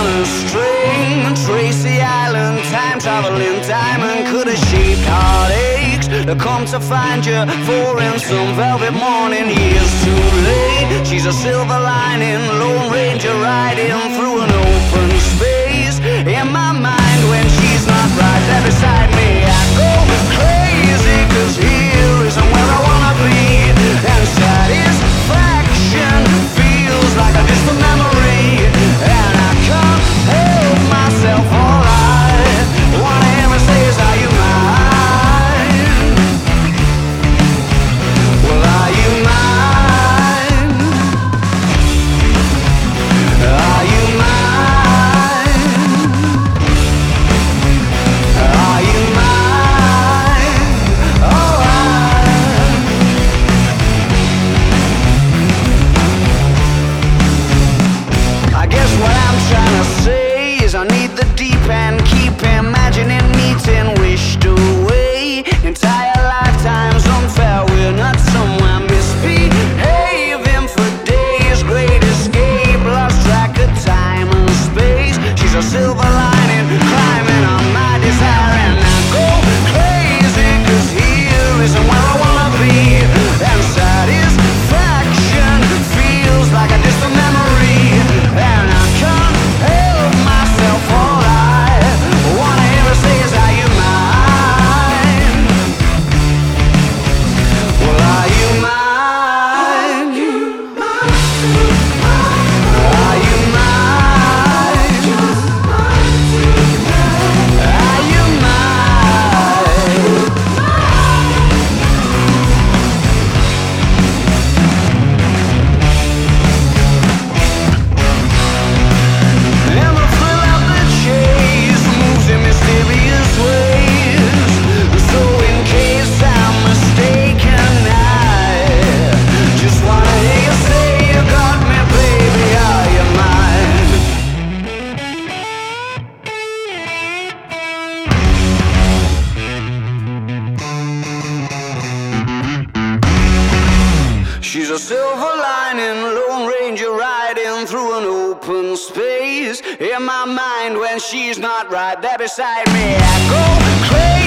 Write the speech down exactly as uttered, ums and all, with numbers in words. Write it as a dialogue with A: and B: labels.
A: on a string, Tracy Island, time traveling diamond could have shaped heartaches. I come to find you for in some velvet morning. Years too late. She's a silver lining, Lone Ranger riding through an open space. In my mind, when she's not right there beside me, I go crazy, 'cause here isn't where I wanna be. And satisfaction feels like a distant memory, and I can't help myself. All I wanna hear me say is, are you mine? Well, are you mine? Are you mine? Are you mine? Oh, I I guess what I'm trying to say is I need the deep end, keep imagining meeting wished away. Entire lifetimes unfair, we're not somewhere misbehaving for days. Great escape, lost track of time and space. She's a silver lining, climbing on my desire, and I go crazy, 'cause here isn't where I wanna be. And satisfaction feels like a distant memory, and I can't help myself. All I wanna hear her say is, are you mine? Well, are you mine? Are you mine? Are you mine? And the thrill of the chase moves in mysterious ways. So in case I'm mistaken, I just wanna hear you say you got me, baby. Are you mine? She's a silver lining, Lone Ranger riding through an open space. In my mind, when she's not right there beside me, I go crazy.